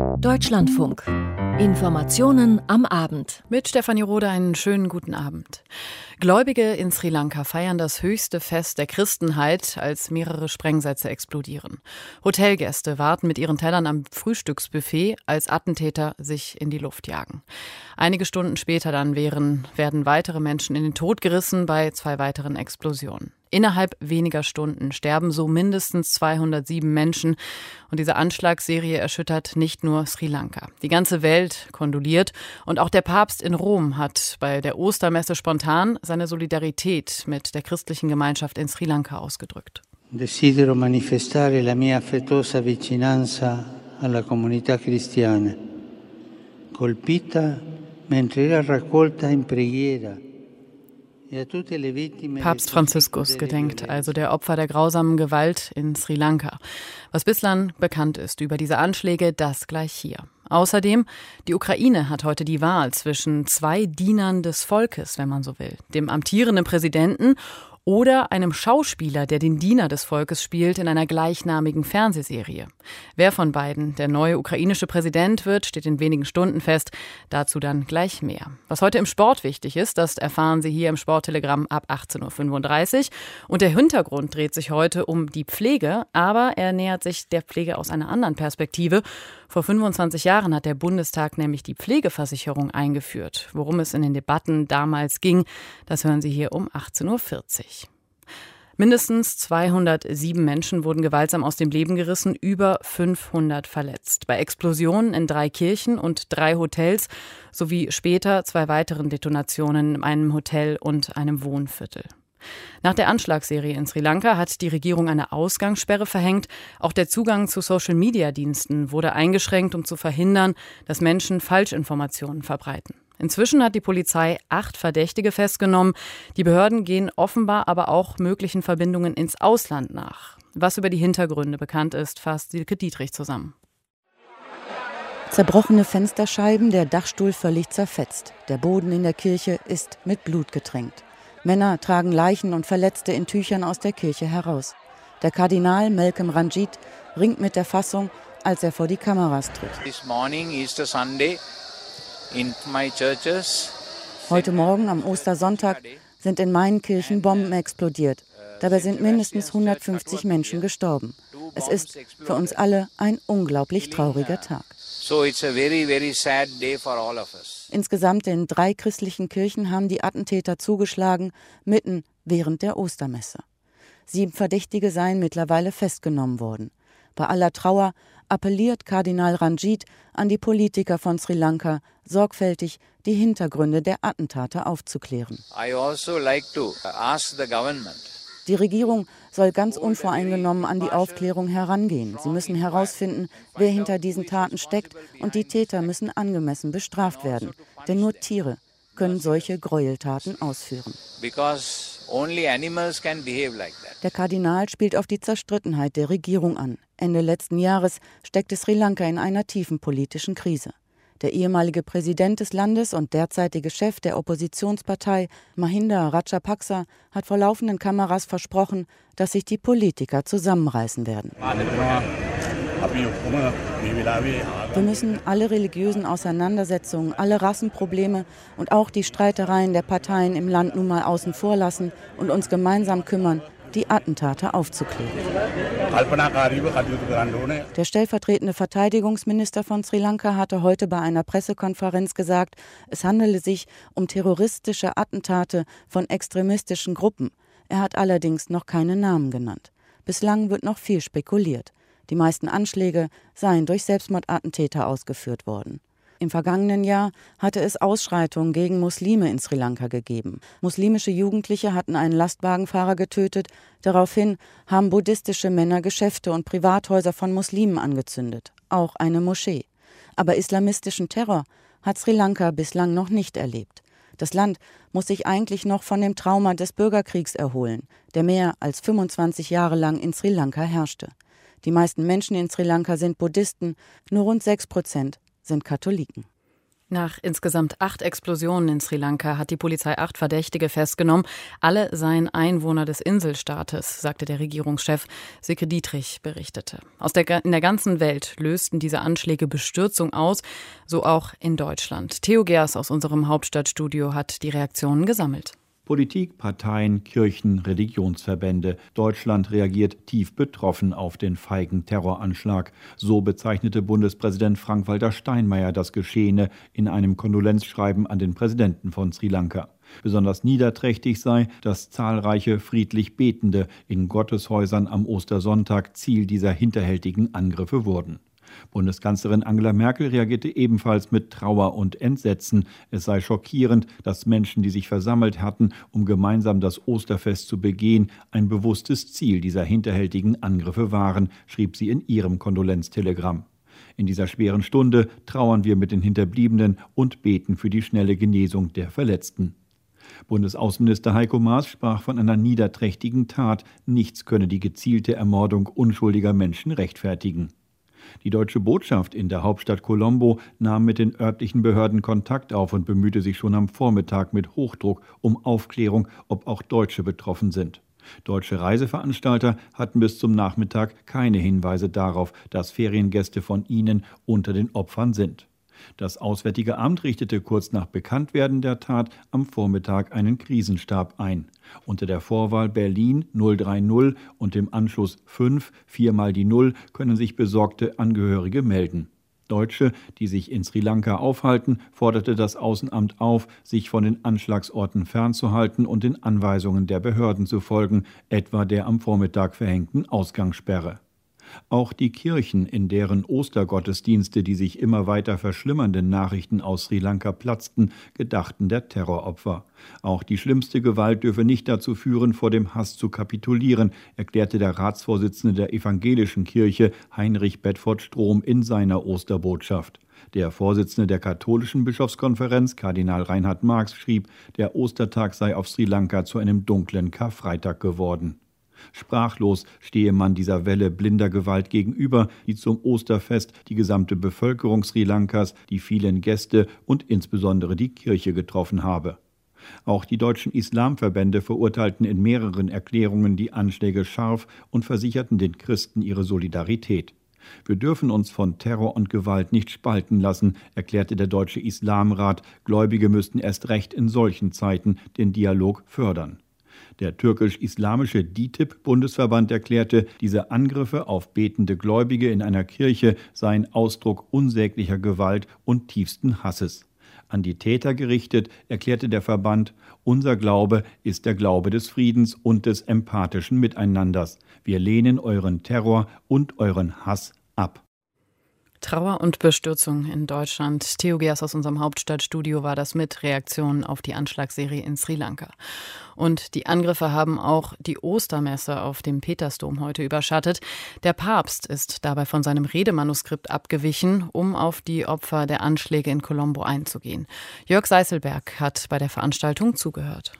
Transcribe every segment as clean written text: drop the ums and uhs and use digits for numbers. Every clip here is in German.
Deutschlandfunk. Informationen am Abend. Mit Stefanie Rode einen schönen guten Abend. Gläubige in Sri Lanka feiern das höchste Fest der Christenheit, als mehrere Sprengsätze explodieren. Hotelgäste warten mit ihren Tellern am Frühstücksbuffet, als Attentäter sich in die Luft jagen. Einige Stunden später dann werden weitere Menschen in den Tod gerissen bei 2 weiteren Explosionen. Innerhalb weniger Stunden sterben so mindestens 207 Menschen. Und diese Anschlagsserie erschüttert nicht nur Sri Lanka. Die ganze Welt kondoliert. Und auch der Papst in Rom hat bei der Ostermesse spontan seine Solidarität mit der christlichen Gemeinschaft in Sri Lanka ausgedrückt. Desidero manifestare la mia affettuosa vicinanza alla comunità cristiana, colpita mentre era raccolta in preghiera. Papst Franziskus gedenkt also der Opfer der grausamen Gewalt in Sri Lanka. Was bislang bekannt ist über diese Anschläge, das gleich hier. Außerdem, die Ukraine hat heute die Wahl zwischen 2 Dienern des Volkes, wenn man so will, dem amtierenden Präsidenten oder einem Schauspieler, der den Diener des Volkes spielt in einer gleichnamigen Fernsehserie. Wer von beiden der neue ukrainische Präsident wird, steht in wenigen Stunden fest. Dazu dann gleich mehr. Was heute im Sport wichtig ist, das erfahren Sie hier im Sporttelegramm ab 18.35 Uhr. Und der Hintergrund dreht sich heute um die Pflege, aber er nähert sich der Pflege aus einer anderen Perspektive. Vor 25 Jahren hat der Bundestag nämlich die Pflegeversicherung eingeführt. Worum es in den Debatten damals ging, das hören Sie hier um 18.40 Uhr. Mindestens 207 Menschen wurden gewaltsam aus dem Leben gerissen, über 500 verletzt. Bei Explosionen in 3 Kirchen und 3 Hotels sowie später 2 weiteren Detonationen in einem Hotel und einem Wohnviertel. Nach der Anschlagsserie in Sri Lanka hat die Regierung eine Ausgangssperre verhängt. Auch der Zugang zu Social-Media-Diensten wurde eingeschränkt, um zu verhindern, dass Menschen Falschinformationen verbreiten. Inzwischen hat die Polizei 8 Verdächtige festgenommen. Die Behörden gehen offenbar aber auch möglichen Verbindungen ins Ausland nach. Was über die Hintergründe bekannt ist, fasst Silke Dietrich zusammen. Zerbrochene Fensterscheiben, der Dachstuhl völlig zerfetzt. Der Boden in der Kirche ist mit Blut getränkt. Männer tragen Leichen und Verletzte in Tüchern aus der Kirche heraus. Der Kardinal Malcolm Ranjit ringt mit der Fassung, als er vor die Kameras tritt. Heute Morgen am Ostersonntag sind in meinen Kirchen Bomben explodiert. Dabei sind mindestens 150 Menschen gestorben. Es ist für uns alle ein unglaublich trauriger Tag. Insgesamt in 3 christlichen Kirchen haben die Attentäter zugeschlagen, mitten während der Ostermesse. 7 Verdächtige seien mittlerweile festgenommen worden. Bei aller Trauer appelliert Kardinal Ranjit an die Politiker von Sri Lanka, sorgfältig die Hintergründe der Attentate aufzuklären. Die Regierung soll ganz unvoreingenommen an die Aufklärung herangehen. Sie müssen herausfinden, wer hinter diesen Taten steckt, und die Täter müssen angemessen bestraft werden. Denn nur Tiere können solche Gräueltaten ausführen. Der Kardinal spielt auf die Zerstrittenheit der Regierung an. Ende letzten Jahres steckte Sri Lanka in einer tiefen politischen Krise. Der ehemalige Präsident des Landes und derzeitige Chef der Oppositionspartei, Mahinda Rajapaksa, hat vor laufenden Kameras versprochen, dass sich die Politiker zusammenreißen werden. Wir müssen alle religiösen Auseinandersetzungen, alle Rassenprobleme und auch die Streitereien der Parteien im Land nun mal außen vor lassen und uns gemeinsam kümmern, die Attentate aufzuklären. Der stellvertretende Verteidigungsminister von Sri Lanka hatte heute bei einer Pressekonferenz gesagt, es handele sich um terroristische Attentate von extremistischen Gruppen. Er hat allerdings noch keine Namen genannt. Bislang wird noch viel spekuliert. Die meisten Anschläge seien durch Selbstmordattentäter ausgeführt worden. Im vergangenen Jahr hatte es Ausschreitungen gegen Muslime in Sri Lanka gegeben. Muslimische Jugendliche hatten einen Lastwagenfahrer getötet. Daraufhin haben buddhistische Männer Geschäfte und Privathäuser von Muslimen angezündet, auch eine Moschee. Aber islamistischen Terror hat Sri Lanka bislang noch nicht erlebt. Das Land muss sich eigentlich noch von dem Trauma des Bürgerkriegs erholen, der mehr als 25 Jahre lang in Sri Lanka herrschte. Die meisten Menschen in Sri Lanka sind Buddhisten, nur rund 6% sind Katholiken. Nach insgesamt 8 Explosionen in Sri Lanka hat die Polizei 8 Verdächtige festgenommen. Alle seien Einwohner des Inselstaates, sagte der Regierungschef. Silke Dietrich berichtete. In der ganzen Welt lösten diese Anschläge Bestürzung aus, so auch in Deutschland. Theo Gers aus unserem Hauptstadtstudio hat die Reaktionen gesammelt. Politik, Parteien, Kirchen, Religionsverbände. Deutschland reagiert tief betroffen auf den feigen Terroranschlag. So bezeichnete Bundespräsident Frank-Walter Steinmeier das Geschehene in einem Kondolenzschreiben an den Präsidenten von Sri Lanka. Besonders niederträchtig sei, dass zahlreiche friedlich Betende in Gotteshäusern am Ostersonntag Ziel dieser hinterhältigen Angriffe wurden. Bundeskanzlerin Angela Merkel reagierte ebenfalls mit Trauer und Entsetzen. Es sei schockierend, dass Menschen, die sich versammelt hatten, um gemeinsam das Osterfest zu begehen, ein bewusstes Ziel dieser hinterhältigen Angriffe waren, schrieb sie in ihrem Kondolenztelegramm. In dieser schweren Stunde trauern wir mit den Hinterbliebenen und beten für die schnelle Genesung der Verletzten. Bundesaußenminister Heiko Maas sprach von einer niederträchtigen Tat. Nichts könne die gezielte Ermordung unschuldiger Menschen rechtfertigen. Die deutsche Botschaft in der Hauptstadt Colombo nahm mit den örtlichen Behörden Kontakt auf und bemühte sich schon am Vormittag mit Hochdruck um Aufklärung, ob auch Deutsche betroffen sind. Deutsche Reiseveranstalter hatten bis zum Nachmittag keine Hinweise darauf, dass Feriengäste von ihnen unter den Opfern sind. Das Auswärtige Amt richtete kurz nach Bekanntwerden der Tat am Vormittag einen Krisenstab ein. Unter der Vorwahl Berlin 030 und dem Anschluss 5, 4 mal die 0, können sich besorgte Angehörige melden. Deutsche, die sich in Sri Lanka aufhalten, forderte das Außenamt auf, sich von den Anschlagsorten fernzuhalten und den Anweisungen der Behörden zu folgen, etwa der am Vormittag verhängten Ausgangssperre. Auch die Kirchen, in deren Ostergottesdienste die sich immer weiter verschlimmernden Nachrichten aus Sri Lanka platzten, gedachten der Terroropfer. Auch die schlimmste Gewalt dürfe nicht dazu führen, vor dem Hass zu kapitulieren, erklärte der Ratsvorsitzende der evangelischen Kirche Heinrich Bedford-Strom in seiner Osterbotschaft. Der Vorsitzende der katholischen Bischofskonferenz, Kardinal Reinhard Marx, schrieb, der Ostertag sei auf Sri Lanka zu einem dunklen Karfreitag geworden. Sprachlos stehe man dieser Welle blinder Gewalt gegenüber, die zum Osterfest die gesamte Bevölkerung Sri Lankas, die vielen Gäste und insbesondere die Kirche getroffen habe. Auch die deutschen Islamverbände verurteilten in mehreren Erklärungen die Anschläge scharf und versicherten den Christen ihre Solidarität. Wir dürfen uns von Terror und Gewalt nicht spalten lassen, erklärte der Deutsche Islamrat. Gläubige müssten erst recht in solchen Zeiten den Dialog fördern. Der türkisch-islamische DİTİB-Bundesverband erklärte, diese Angriffe auf betende Gläubige in einer Kirche seien Ausdruck unsäglicher Gewalt und tiefsten Hasses. An die Täter gerichtet, erklärte der Verband, unser Glaube ist der Glaube des Friedens und des empathischen Miteinanders. Wir lehnen euren Terror und euren Hass ab. Trauer und Bestürzung in Deutschland. Theo Gers aus unserem Hauptstadtstudio war das mit Reaktionen auf die Anschlagsserie in Sri Lanka. Und die Angriffe haben auch die Ostermesse auf dem Petersdom heute überschattet. Der Papst ist dabei von seinem Redemanuskript abgewichen, um auf die Opfer der Anschläge in Colombo einzugehen. Jörg Seißelberg hat bei der Veranstaltung zugehört.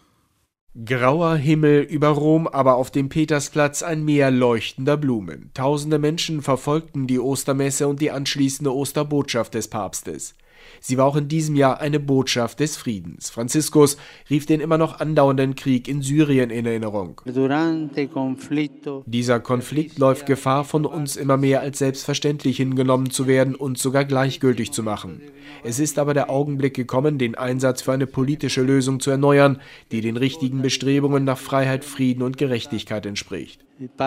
Grauer Himmel über Rom, aber auf dem Petersplatz ein Meer leuchtender Blumen. Tausende Menschen verfolgten die Ostermesse und die anschließende Osterbotschaft des Papstes. Sie war auch in diesem Jahr eine Botschaft des Friedens. Franziskus rief den immer noch andauernden Krieg in Syrien in Erinnerung. Dieser Konflikt läuft Gefahr, von uns immer mehr als selbstverständlich hingenommen zu werden und sogar gleichgültig zu machen. Es ist aber der Augenblick gekommen, den Einsatz für eine politische Lösung zu erneuern, die den richtigen Bestrebungen nach Freiheit, Frieden und Gerechtigkeit entspricht.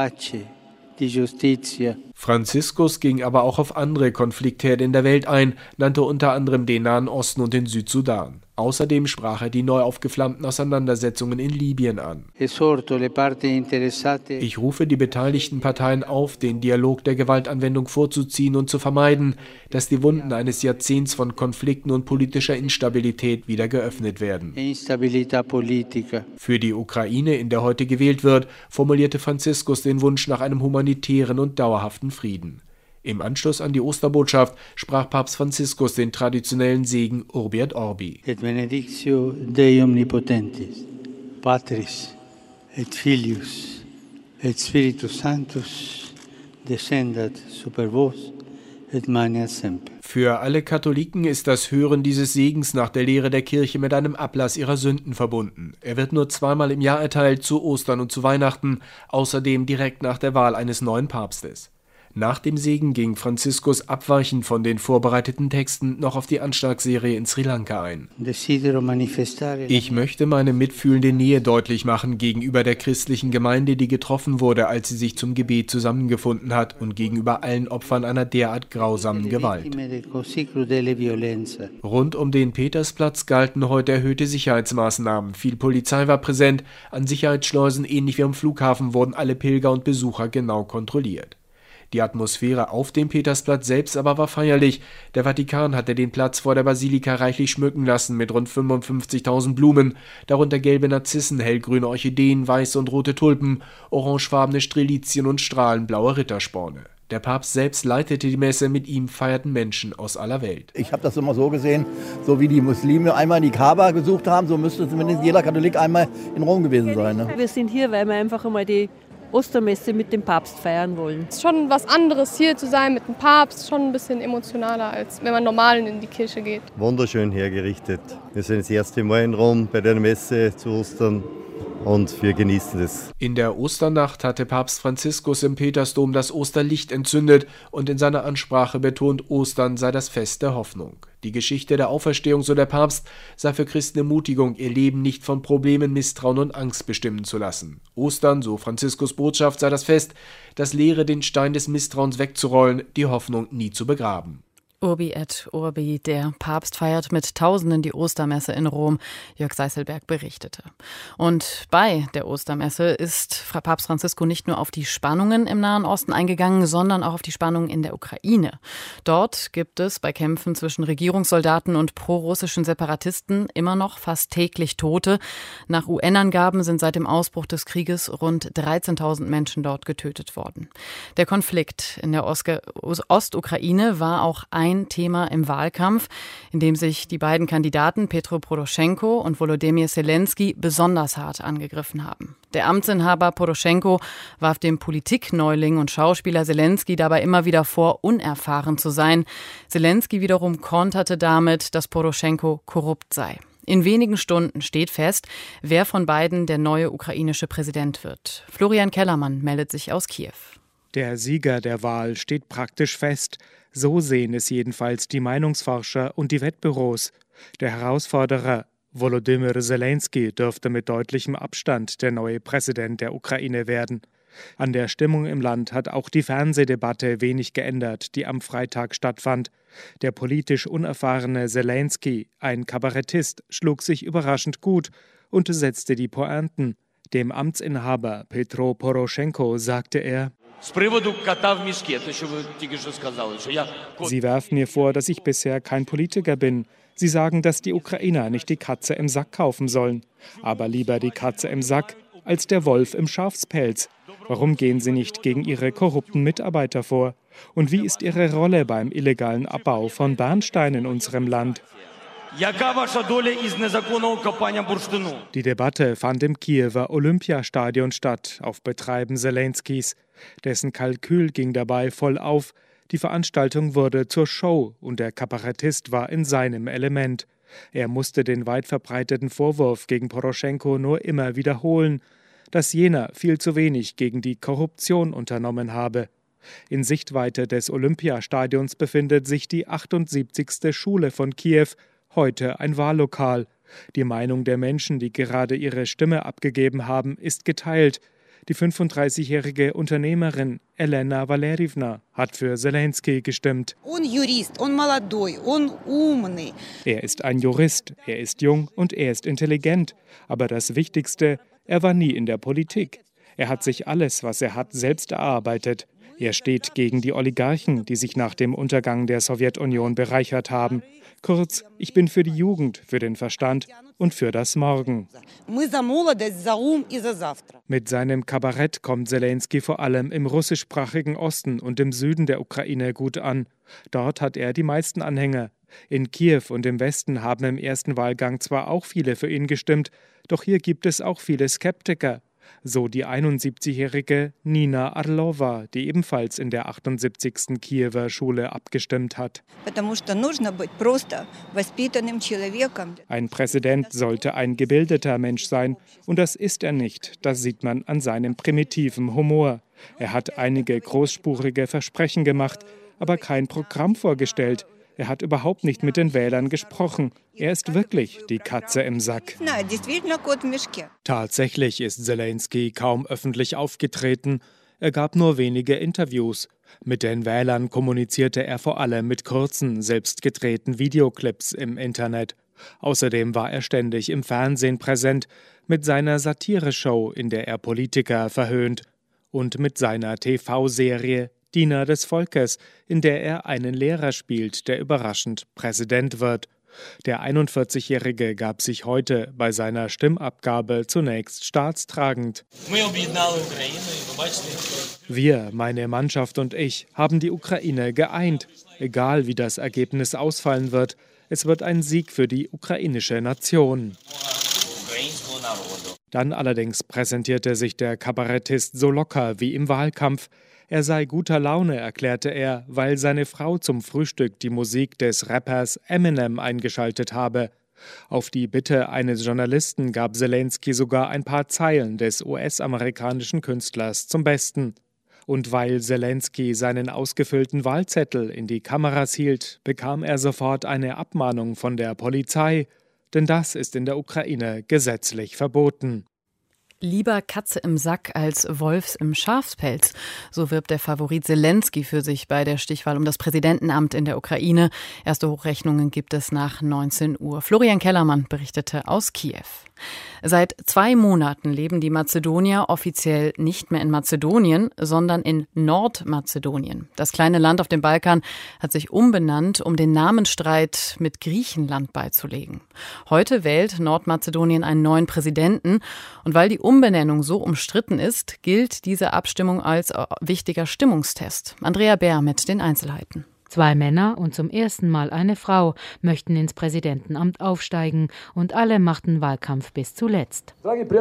Franziskus ging aber auch auf andere Konfliktherde in der Welt ein, nannte unter anderem den Nahen Osten und den Südsudan. Außerdem sprach er die neu aufgeflammten Auseinandersetzungen in Libyen an. Ich rufe die beteiligten Parteien auf, den Dialog der Gewaltanwendung vorzuziehen und zu vermeiden, dass die Wunden eines Jahrzehnts von Konflikten und politischer Instabilität wieder geöffnet werden. Für die Ukraine, in der heute gewählt wird, formulierte Franziskus den Wunsch nach einem humanitären und dauerhaften Frieden. Im Anschluss an die Osterbotschaft sprach Papst Franziskus den traditionellen Segen Urbi et Orbi. Et benedictio Dei omnipotentis, Patris et Filius et Spiritus Sanctus, descendat super vos et maneat semper. Für alle Katholiken ist das Hören dieses Segens nach der Lehre der Kirche mit einem Ablass ihrer Sünden verbunden. Er wird nur zweimal im Jahr erteilt, zu Ostern und zu Weihnachten, außerdem direkt nach der Wahl eines neuen Papstes. Nach dem Segen ging Franziskus abweichend von den vorbereiteten Texten noch auf die Anschlagsserie in Sri Lanka ein. Ich möchte meine mitfühlende Nähe deutlich machen gegenüber der christlichen Gemeinde, die getroffen wurde, als sie sich zum Gebet zusammengefunden hat, und gegenüber allen Opfern einer derart grausamen Gewalt. Rund um den Petersplatz galten heute erhöhte Sicherheitsmaßnahmen. Viel Polizei war präsent. An Sicherheitsschleusen, ähnlich wie am Flughafen, wurden alle Pilger und Besucher genau kontrolliert. Die Atmosphäre auf dem Petersplatz selbst aber war feierlich. Der Vatikan hatte den Platz vor der Basilika reichlich schmücken lassen mit rund 55.000 Blumen, darunter gelbe Narzissen, hellgrüne Orchideen, weiße und rote Tulpen, orangefarbene Strelizien und strahlenblaue Rittersporne. Der Papst selbst leitete die Messe, mit ihm feierten Menschen aus aller Welt. Ich habe das immer so gesehen, so wie die Muslime einmal die Kaaba gesucht haben, so müsste zumindest jeder Katholik einmal in Rom gewesen sein. Ne? Wir sind hier, weil wir einfach einmal die Ostermesse mit dem Papst feiern wollen. Es ist schon was anderes, hier zu sein mit dem Papst, schon ein bisschen emotionaler, als wenn man normal in die Kirche geht. Wunderschön hergerichtet. Wir sind das erste Mal in Rom bei der Messe zu Ostern und wir genießen es. In der Osternacht hatte Papst Franziskus im Petersdom das Osterlicht entzündet und in seiner Ansprache betont, Ostern sei das Fest der Hoffnung. Die Geschichte der Auferstehung, so der Papst, sei für Christen Ermutigung, ihr Leben nicht von Problemen, Misstrauen und Angst bestimmen zu lassen. Ostern, so Franziskus Botschaft, sei das Fest, das lehre, den Stein des Misstrauens wegzurollen, die Hoffnung nie zu begraben. Urbi et Urbi, der Papst feiert mit Tausenden die Ostermesse in Rom, Jörg Seißelberg berichtete. Und bei der Ostermesse ist Papst Franziskus nicht nur auf die Spannungen im Nahen Osten eingegangen, sondern auch auf die Spannungen in der Ukraine. Dort gibt es bei Kämpfen zwischen Regierungssoldaten und prorussischen Separatisten immer noch fast täglich Tote. Nach UN-Angaben sind seit dem Ausbruch des Krieges rund 13.000 Menschen dort getötet worden. Der Konflikt in der Ostukraine war auch ein Thema im Wahlkampf, in dem sich die beiden Kandidaten Petro Poroschenko und Volodymyr Zelensky besonders hart angegriffen haben. Der Amtsinhaber Poroschenko warf dem Politikneuling und Schauspieler Zelensky dabei immer wieder vor, unerfahren zu sein. Zelensky wiederum konterte damit, dass Poroschenko korrupt sei. In wenigen Stunden steht fest, wer von beiden der neue ukrainische Präsident wird. Florian Kellermann meldet sich aus Kiew. Der Sieger der Wahl steht praktisch fest. So sehen es jedenfalls die Meinungsforscher und die Wettbüros. Der Herausforderer Volodymyr Zelensky dürfte mit deutlichem Abstand der neue Präsident der Ukraine werden. An der Stimmung im Land hat auch die Fernsehdebatte wenig geändert, die am Freitag stattfand. Der politisch unerfahrene Zelensky, ein Kabarettist, schlug sich überraschend gut und setzte die Pointen. Dem Amtsinhaber Petro Poroschenko sagte er: Sie werfen mir vor, dass ich bisher kein Politiker bin. Sie sagen, dass die Ukrainer nicht die Katze im Sack kaufen sollen. Aber lieber die Katze im Sack als der Wolf im Schafspelz. Warum gehen Sie nicht gegen Ihre korrupten Mitarbeiter vor? Und wie ist Ihre Rolle beim illegalen Abbau von Bernstein in unserem Land? Die Debatte fand im Kiewer Olympiastadion statt, auf Betreiben Zelenskys. Dessen Kalkül ging dabei voll auf. Die Veranstaltung wurde zur Show und der Kabarettist war in seinem Element. Er musste den weit verbreiteten Vorwurf gegen Poroschenko nur immer wiederholen, dass jener viel zu wenig gegen die Korruption unternommen habe. In Sichtweite des Olympiastadions befindet sich die 78. Schule von Kiew, heute ein Wahllokal. Die Meinung der Menschen, die gerade ihre Stimme abgegeben haben, ist geteilt. Die 35-jährige Unternehmerin Elena Valerievna hat für Zelensky gestimmt. Er ist ein Jurist, er ist jung und er ist intelligent. Aber das Wichtigste, er war nie in der Politik. Er hat sich alles, was er hat, selbst erarbeitet. Er steht gegen die Oligarchen, die sich nach dem Untergang der Sowjetunion bereichert haben. Kurz, ich bin für die Jugend, für den Verstand und für das Morgen. Mit seinem Kabarett kommt Zelensky vor allem im russischsprachigen Osten und im Süden der Ukraine gut an. Dort hat er die meisten Anhänger. In Kiew und im Westen haben im ersten Wahlgang zwar auch viele für ihn gestimmt, doch hier gibt es auch viele Skeptiker. So die 71-jährige Nina Arlova, die ebenfalls in der 78. Kiewer Schule abgestimmt hat. Ein Präsident sollte ein gebildeter Mensch sein, und das ist er nicht. Das sieht man an seinem primitiven Humor. Er hat einige großspurige Versprechen gemacht, aber kein Programm vorgestellt. Er hat überhaupt nicht mit den Wählern gesprochen. Er ist wirklich die Katze im Sack. Tatsächlich ist Zelensky kaum öffentlich aufgetreten. Er gab nur wenige Interviews. Mit den Wählern kommunizierte er vor allem mit kurzen, selbstgedrehten Videoclips im Internet. Außerdem war er ständig im Fernsehen präsent, mit seiner Satireshow, in der er Politiker verhöhnt, und mit seiner TV-Serie Diener des Volkes, in der er einen Lehrer spielt, der überraschend Präsident wird. Der 41-Jährige gab sich heute bei seiner Stimmabgabe zunächst staatstragend. Wir, meine Mannschaft und ich, haben die Ukraine geeint. Egal wie das Ergebnis ausfallen wird, es wird ein Sieg für die ukrainische Nation. Dann allerdings präsentierte sich der Kabarettist so locker wie im Wahlkampf. Er sei guter Laune, erklärte er, weil seine Frau zum Frühstück die Musik des Rappers Eminem eingeschaltet habe. Auf die Bitte eines Journalisten gab Zelensky sogar ein paar Zeilen des US-amerikanischen Künstlers zum Besten. Und weil Zelensky seinen ausgefüllten Wahlzettel in die Kameras hielt, bekam er sofort eine Abmahnung von der Polizei. Denn das ist in der Ukraine gesetzlich verboten. Lieber Katze im Sack als Wolfs im Schafspelz. So wirbt der Favorit Zelensky für sich bei der Stichwahl um das Präsidentenamt in der Ukraine. Erste Hochrechnungen gibt es nach 19 Uhr. Florian Kellermann berichtete aus Kiew. Seit 2 Monaten leben die Mazedonier offiziell nicht mehr in Mazedonien, sondern in Nordmazedonien. Das kleine Land auf dem Balkan hat sich umbenannt, um den Namensstreit mit Griechenland beizulegen. Heute wählt Nordmazedonien einen neuen Präsidenten. Und weil die Umbenennung so umstritten ist, gilt diese Abstimmung als wichtiger Stimmungstest. Andrea Bär mit den Einzelheiten. 2 Männer und zum ersten Mal eine Frau möchten ins Präsidentenamt aufsteigen und alle machten Wahlkampf bis zuletzt.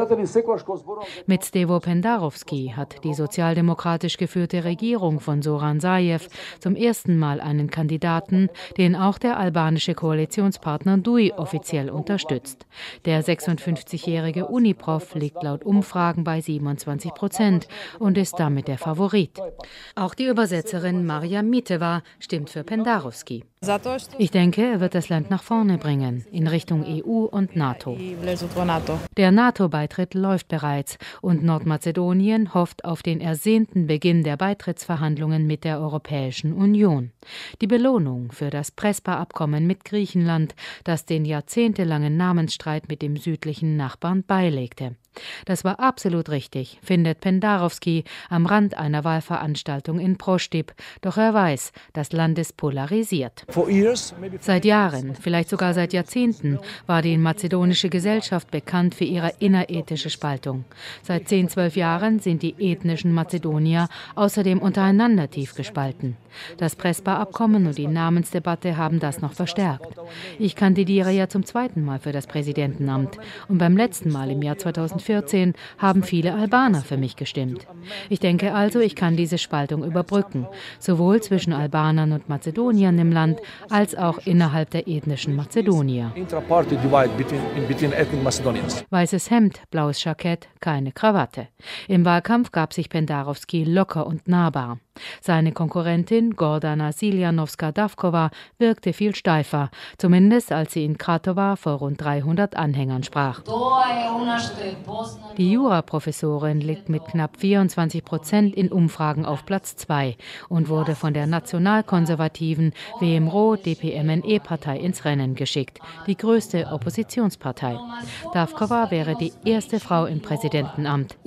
Mit Stevo Pendarovski hat die sozialdemokratisch geführte Regierung von Zoran Zaev zum ersten Mal einen Kandidaten, den auch der albanische Koalitionspartner DUI offiziell unterstützt. Der 56-jährige Uniprof liegt laut Umfragen bei 27% und ist damit der Favorit. Auch die Übersetzerin Maria Miteva stimmt für Pendarovski. Ich denke, er wird das Land nach vorne bringen, in Richtung EU und NATO. Der NATO-Beitritt läuft bereits und Nordmazedonien hofft auf den ersehnten Beginn der Beitrittsverhandlungen mit der Europäischen Union. Die Belohnung für das Prespa-Abkommen mit Griechenland, das den jahrzehntelangen Namensstreit mit dem südlichen Nachbarn beilegte. Das war absolut richtig, findet Pendarovski am Rand einer Wahlveranstaltung in Proštip. Doch er weiß, das Land ist polarisiert. Seit Jahren, vielleicht sogar seit Jahrzehnten, war die mazedonische Gesellschaft bekannt für ihre innerethische Spaltung. Seit 10-12 Jahren sind die ethnischen Mazedonier außerdem untereinander tief gespalten. Das Prespa-Abkommen und die Namensdebatte haben das noch verstärkt. Ich kandidiere ja zum 2. Mal für das Präsidentenamt und beim letzten Mal im Jahr 2014 haben viele Albaner für mich gestimmt. Ich denke also, ich kann diese Spaltung überbrücken, sowohl zwischen Albanern und Mazedoniern im Land, als auch innerhalb der ethnischen Mazedonier. Weißes Hemd, blaues Jackett, keine Krawatte. Im Wahlkampf gab sich Pendarovski locker und nahbar. Seine Konkurrentin Gordana Siljanovska-Davkova wirkte viel steifer, zumindest als sie in Kratova vor rund 300 Anhängern sprach. Die Juraprofessorin liegt mit knapp 24% in Umfragen auf Platz 2 und wurde von der nationalkonservativen WMRO-DPMNE-Partei ins Rennen geschickt, die größte Oppositionspartei. Davkova wäre die erste Frau im Präsidentenamt.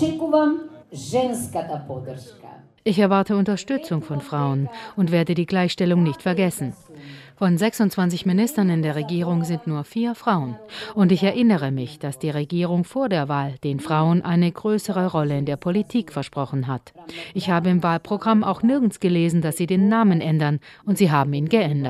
Ich erwarte Unterstützung von Frauen und werde die Gleichstellung nicht vergessen. Von 26 Ministern in der Regierung sind nur 4 Frauen. Und ich erinnere mich, dass die Regierung vor der Wahl den Frauen eine größere Rolle in der Politik versprochen hat. Ich habe im Wahlprogramm auch nirgends gelesen, dass sie den Namen ändern, und sie haben ihn geändert.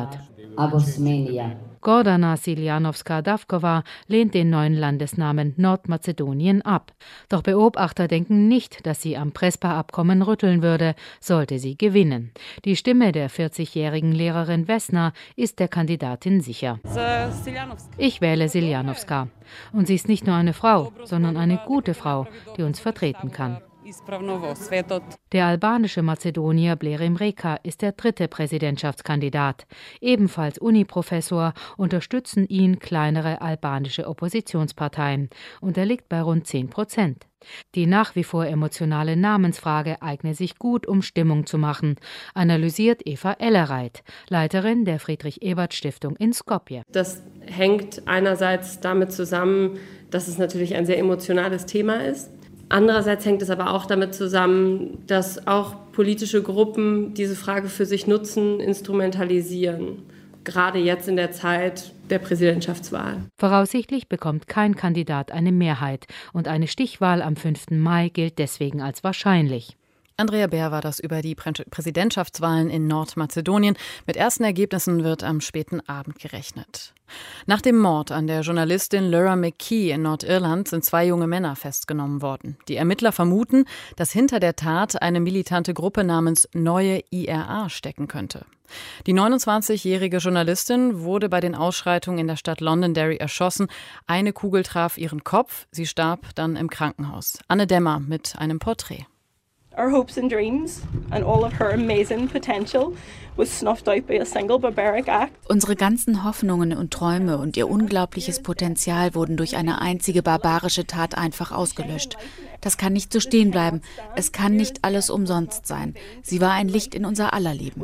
Gordana Siljanovska-Davkova lehnt den neuen Landesnamen Nordmazedonien ab. Doch Beobachter denken nicht, dass sie am Prespa-Abkommen rütteln würde, sollte sie gewinnen. Die Stimme der 40-jährigen Lehrerin Vesna ist der Kandidatin sicher. Ich wähle Siljanovska. Und sie ist nicht nur eine Frau, sondern eine gute Frau, die uns vertreten kann. Der albanische Mazedonier Blerim Reka ist der 3. Präsidentschaftskandidat. Ebenfalls Uniprofessor, unterstützen ihn kleinere albanische Oppositionsparteien. Und er liegt bei rund 10%. Die nach wie vor emotionale Namensfrage eigne sich gut, um Stimmung zu machen, analysiert Eva Ellereit, Leiterin der Friedrich-Ebert-Stiftung in Skopje. Das hängt einerseits damit zusammen, dass es natürlich ein sehr emotionales Thema ist. Andererseits hängt es aber auch damit zusammen, dass auch politische Gruppen diese Frage für sich nutzen, instrumentalisieren. Gerade jetzt in der Zeit der Präsidentschaftswahl. Voraussichtlich bekommt kein Kandidat eine Mehrheit und eine Stichwahl am 5. Mai gilt deswegen als wahrscheinlich. Andrea Bär war das über die Präsidentschaftswahlen in Nordmazedonien. Mit ersten Ergebnissen wird am späten Abend gerechnet. Nach dem Mord an der Journalistin Laura McKee in Nordirland sind 2 junge Männer festgenommen worden. Die Ermittler vermuten, dass hinter der Tat eine militante Gruppe namens Neue IRA stecken könnte. Die 29-jährige Journalistin wurde bei den Ausschreitungen in der Stadt Londonderry erschossen. Eine Kugel traf ihren Kopf. Sie starb dann im Krankenhaus. Anne Dämmer mit einem Porträt. Our hopes and dreams and all of her amazing potential was snuffed out by a single barbaric act. Unsere ganzen Hoffnungen und Träume und ihr unglaubliches Potenzial wurden durch eine einzige barbarische Tat einfach ausgelöscht. Das kann nicht so stehen bleiben. Es kann nicht alles umsonst sein. Sie war ein Licht in unser aller Leben,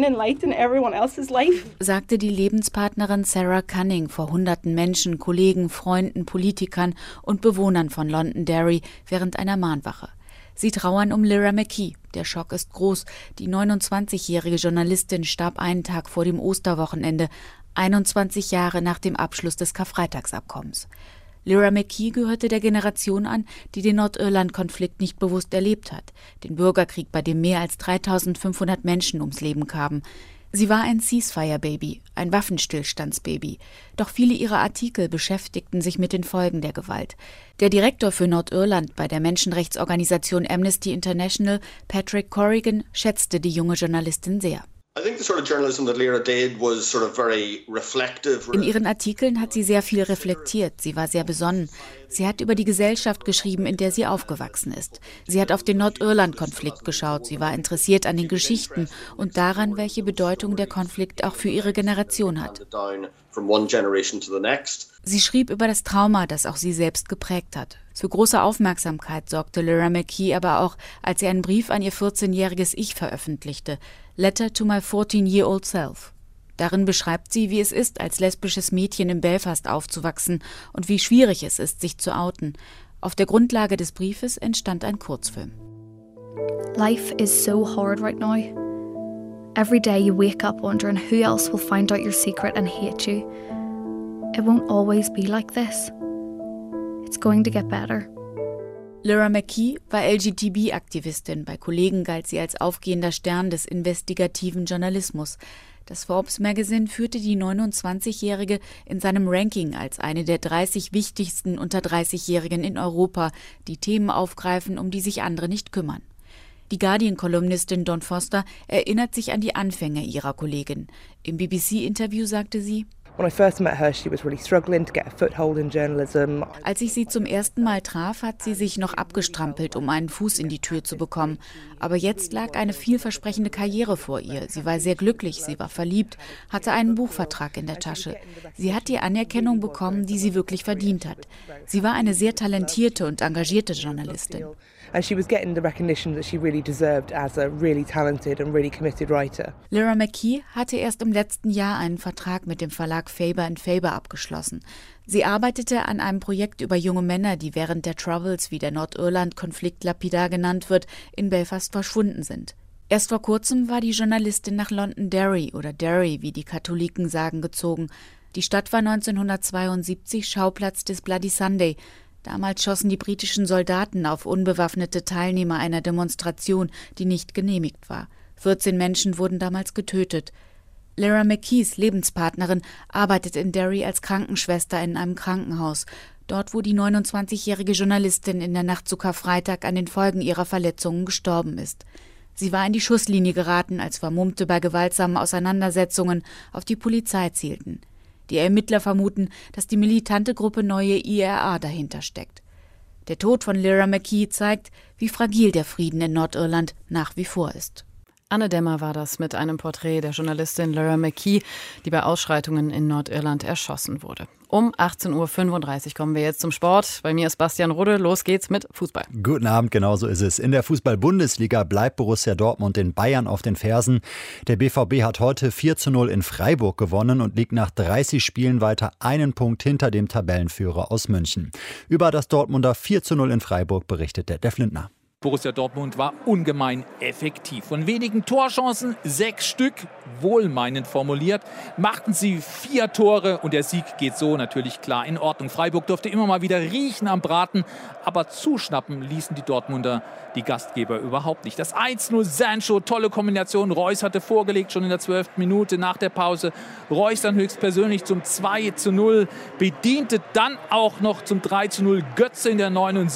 sagte die Lebenspartnerin Sarah Cunning vor hunderten Menschen, Kollegen, Freunden, Politikern und Bewohnern von Londonderry während einer Mahnwache. Sie trauern um Laura McKee. Der Schock ist groß. Die 29-jährige Journalistin starb einen Tag vor dem Osterwochenende, 21 Jahre nach dem Abschluss des Karfreitagsabkommens. Laura McKee gehörte der Generation an, die den Nordirland-Konflikt nicht bewusst erlebt hat. Den Bürgerkrieg, bei dem mehr als 3.500 Menschen ums Leben kamen. Sie war ein Ceasefire-Baby, ein Waffenstillstandsbaby. Doch viele ihrer Artikel beschäftigten sich mit den Folgen der Gewalt. Der Direktor für Nordirland bei der Menschenrechtsorganisation Amnesty International, Patrick Corrigan, schätzte die junge Journalistin sehr. In ihren Artikeln hat sie sehr viel reflektiert. Sie war sehr besonnen. Sie hat über die Gesellschaft geschrieben, in der sie aufgewachsen ist. Sie hat auf den Nordirland-Konflikt geschaut. Sie war interessiert an den Geschichten und daran, welche Bedeutung der Konflikt auch für ihre Generation hat. Sie schrieb über das Trauma, das auch sie selbst geprägt hat. Für große Aufmerksamkeit sorgte Laura McKee aber auch, als sie einen Brief an ihr 14-jähriges Ich veröffentlichte. Letter to my 14-year-old self. Darin beschreibt sie, wie es ist, als lesbisches Mädchen in Belfast aufzuwachsen und wie schwierig es ist, sich zu outen. Auf der Grundlage des Briefes entstand ein Kurzfilm. Life is so hard right now. Every day you wake up wondering who else will find out your secret and hate you. It won't always be like this. It's going to get better. Laura McKee war LGTB-Aktivistin. Bei Kollegen galt sie als aufgehender Stern des investigativen Journalismus. Das Forbes Magazine führte die 29-Jährige in seinem Ranking als eine der 30 wichtigsten unter 30-Jährigen in Europa, die Themen aufgreifen, um die sich andere nicht kümmern. Die Guardian-Kolumnistin Dawn Foster erinnert sich an die Anfänge ihrer Kollegin. Im BBC-Interview sagte sie: Als ich sie zum ersten Mal traf, hat sie sich noch abgestrampelt, um einen Fuß in die Tür zu bekommen. Aber jetzt lag eine vielversprechende Karriere vor ihr. Sie war sehr glücklich, sie war verliebt, hatte einen Buchvertrag in der Tasche. Sie hat die Anerkennung bekommen, die sie wirklich verdient hat. Sie war eine sehr talentierte und engagierte Journalistin. And she was getting the recognition that she really deserved as a really talented and really committed writer. Laura McKee hatte erst im letzten Jahr einen Vertrag mit dem Verlag Faber & Faber abgeschlossen. Sie arbeitete an einem Projekt über junge Männer, die während der Troubles, wie der Nordirland-Konflikt lapidar genannt wird, in Belfast verschwunden sind. Erst vor kurzem war die Journalistin nach Londonderry oder Derry, wie die Katholiken sagen, gezogen. Die Stadt war 1972 Schauplatz des Bloody Sunday. Damals schossen die britischen Soldaten auf unbewaffnete Teilnehmer einer Demonstration, die nicht genehmigt war. 14 Menschen wurden damals getötet. Lyra McKees Lebenspartnerin arbeitet in Derry als Krankenschwester in einem Krankenhaus. Dort, wo die 29-jährige Journalistin in der Nacht zu Karfreitag an den Folgen ihrer Verletzungen gestorben ist. Sie war in die Schusslinie geraten, als Vermummte bei gewaltsamen Auseinandersetzungen auf die Polizei zielten. Die Ermittler vermuten, dass die militante Gruppe Neue IRA dahinter steckt. Der Tod von Lyra McKee zeigt, wie fragil der Frieden in Nordirland nach wie vor ist. Anne Dämmer war das mit einem Porträt der Journalistin Lyra McKee, die bei Ausschreitungen in Nordirland erschossen wurde. Um 18.35 Uhr kommen wir jetzt zum Sport. Bei mir ist Bastian Rudde. Los geht's mit Fußball. Guten Abend, genau so ist es. In der Fußball-Bundesliga bleibt Borussia Dortmund den Bayern auf den Fersen. Der BVB hat heute 4:0 in Freiburg gewonnen und liegt nach 30 Spielen weiter einen Punkt hinter dem Tabellenführer aus München. Über das Dortmunder 4:0 in Freiburg berichtet der Def Lindner. Borussia Dortmund war ungemein effektiv. Von wenigen Torchancen, 6 Stück, wohlmeinend formuliert, machten sie 4 Tore und der Sieg geht so natürlich klar in Ordnung. Freiburg durfte immer mal wieder riechen am Braten, aber zuschnappen ließen die Dortmunder die Gastgeber überhaupt nicht. Das 1:0 Sancho, tolle Kombination. Reus hatte vorgelegt, schon in der 12. Minute nach der Pause. Reus dann höchstpersönlich zum 2:0, bediente dann auch noch zum 3:0 Götze in der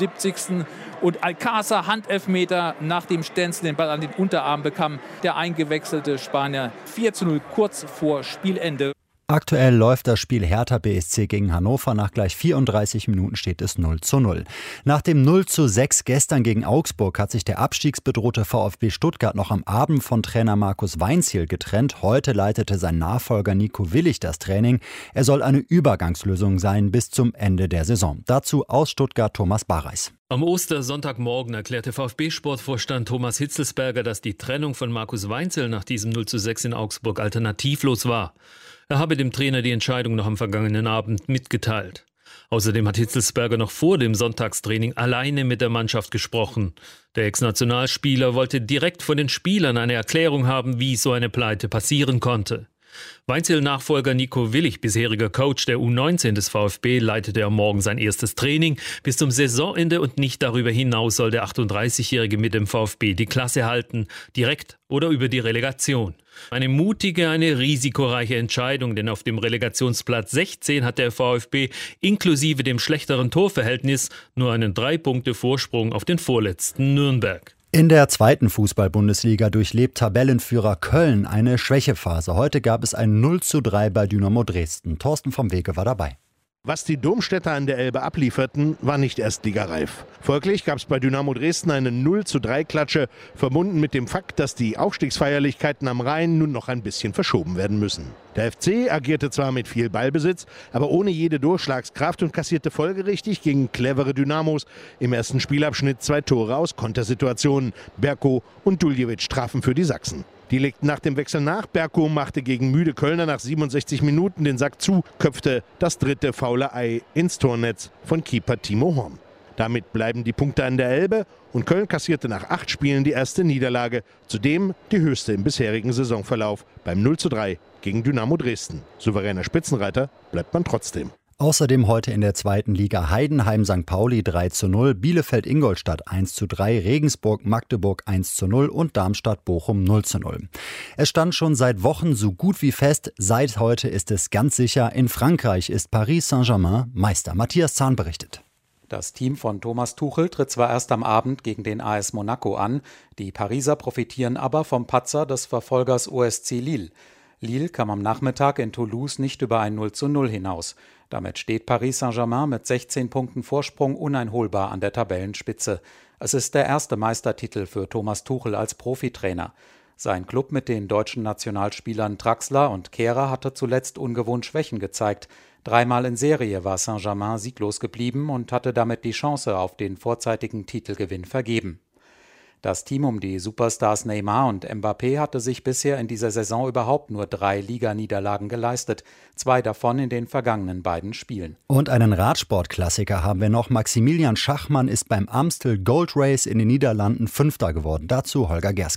79. Und Alcázar, Handelfmeter, nachdem Stenzel den Ball an den Unterarm bekam, der eingewechselte Spanier 4:0 kurz vor Spielende. Aktuell läuft das Spiel Hertha BSC gegen Hannover. Nach gleich 34 Minuten steht es 0:0. Nach dem 0:6 gestern gegen Augsburg hat sich der abstiegsbedrohte VfB Stuttgart noch am Abend von Trainer Markus Weinzierl getrennt. Heute leitete sein Nachfolger Nico Willig das Training. Er soll eine Übergangslösung sein bis zum Ende der Saison. Dazu aus Stuttgart Thomas Bareis. Am Ostersonntagmorgen erklärte VfB-Sportvorstand Thomas Hitzelsberger, dass die Trennung von Markus Weinzierl nach diesem 0:6 in Augsburg alternativlos war. Er habe dem Trainer die Entscheidung noch am vergangenen Abend mitgeteilt. Außerdem hat Hitzelsberger noch vor dem Sonntagstraining alleine mit der Mannschaft gesprochen. Der Ex-Nationalspieler wollte direkt von den Spielern eine Erklärung haben, wie so eine Pleite passieren konnte. Weinzierl-Nachfolger Nico Willig, bisheriger Coach der U19 des VfB, leitete am Morgen sein erstes Training. Bis zum Saisonende und nicht darüber hinaus soll der 38-Jährige mit dem VfB die Klasse halten, direkt oder über die Relegation. Eine mutige, eine risikoreiche Entscheidung, denn auf dem Relegationsplatz 16 hat der VfB inklusive dem schlechteren Torverhältnis nur einen 3-Punkte-Vorsprung auf den vorletzten Nürnberg. In der zweiten Fußball-Bundesliga durchlebt Tabellenführer Köln eine Schwächephase. Heute gab es ein 0:3 bei Dynamo Dresden. Thorsten vom Wege war dabei. Was die Domstädter an der Elbe ablieferten, war nicht erstligareif. Folglich gab es bei Dynamo Dresden eine 0:3-Klatsche, verbunden mit dem Fakt, dass die Aufstiegsfeierlichkeiten am Rhein nun noch ein bisschen verschoben werden müssen. Der FC agierte zwar mit viel Ballbesitz, aber ohne jede Durchschlagskraft und kassierte folgerichtig gegen clevere Dynamos im ersten Spielabschnitt 2 Tore aus Kontersituationen. Berko und Duljevic trafen für die Sachsen. Die legten nach dem Wechsel nach. Berko machte gegen müde Kölner nach 67 Minuten den Sack zu, köpfte das dritte faule Ei ins Tornetz von Keeper Timo Horn. Damit bleiben die Punkte an der Elbe und Köln kassierte nach 8 Spielen die erste Niederlage. Zudem die höchste im bisherigen Saisonverlauf beim 0:3 gegen Dynamo Dresden. Souveräner Spitzenreiter bleibt man trotzdem. Außerdem heute in der zweiten Liga Heidenheim St. Pauli 3:0, Bielefeld-Ingolstadt 1:3, Regensburg-Magdeburg 1:0 und Darmstadt-Bochum 0:0. Es stand schon seit Wochen so gut wie fest, seit heute ist es ganz sicher, in Frankreich ist Paris Saint-Germain Meister. Matthias Zahn berichtet. Das Team von Thomas Tuchel tritt zwar erst am Abend gegen den AS Monaco an, die Pariser profitieren aber vom Patzer des Verfolgers OSC Lille. Lille kam am Nachmittag in Toulouse nicht über ein 0:0 hinaus. Damit steht Paris Saint-Germain mit 16 Punkten Vorsprung uneinholbar an der Tabellenspitze. Es ist der erste Meistertitel für Thomas Tuchel als Profitrainer. Sein Klub mit den deutschen Nationalspielern Draxler und Kehrer hatte zuletzt ungewohnt Schwächen gezeigt. 3-mal in Serie war Saint-Germain sieglos geblieben und hatte damit die Chance auf den vorzeitigen Titelgewinn vergeben. Das Team um die Superstars Neymar und Mbappé hatte sich bisher in dieser Saison überhaupt nur 3 Liganiederlagen geleistet, 2 davon in den vergangenen beiden Spielen. Und einen Radsportklassiker haben wir noch. Maximilian Schachmann ist beim Amstel Gold Race in den Niederlanden Fünfter geworden. Dazu Holger Gerska.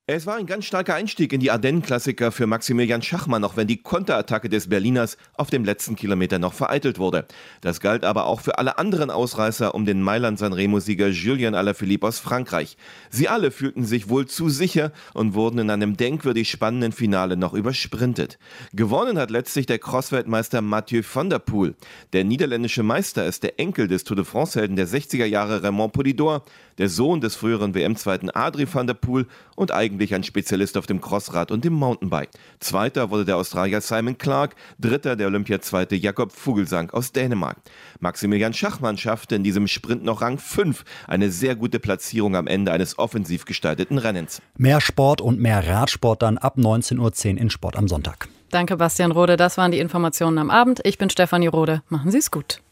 Es war ein ganz starker Einstieg in die Ardennen-Klassiker für Maximilian Schachmann, auch wenn die Konterattacke des Berliners auf dem letzten Kilometer noch vereitelt wurde. Das galt aber auch für alle anderen Ausreißer um den Mailand-Sanremo-Sieger Julien Alaphilippe aus Frankreich. Sie alle fühlten sich wohl zu sicher und wurden in einem denkwürdig spannenden Finale noch übersprintet. Gewonnen hat letztlich der Cross-Weltmeister Mathieu van der Poel. Der niederländische Meister ist der Enkel des Tour de France-Helden der 60er Jahre Raymond Poulidor, der Sohn des früheren WM-Zweiten Adrie van der Poel und eigentlich ein Spezialist auf dem Crossrad und dem Mountainbike. Zweiter wurde der Australier Simon Clarke, dritter der Olympiazweite Jakob Fuglsang aus Dänemark. Maximilian Schachmann schaffte in diesem Sprint noch Rang 5, eine sehr gute Platzierung am Ende eines offensiv gestalteten Rennens. Mehr Sport und mehr Radsport dann ab 19:10 Uhr in Sport am Sonntag. Danke, Bastian Rode. Das waren die Informationen am Abend. Ich bin Stefanie Rode. Machen Sie es gut.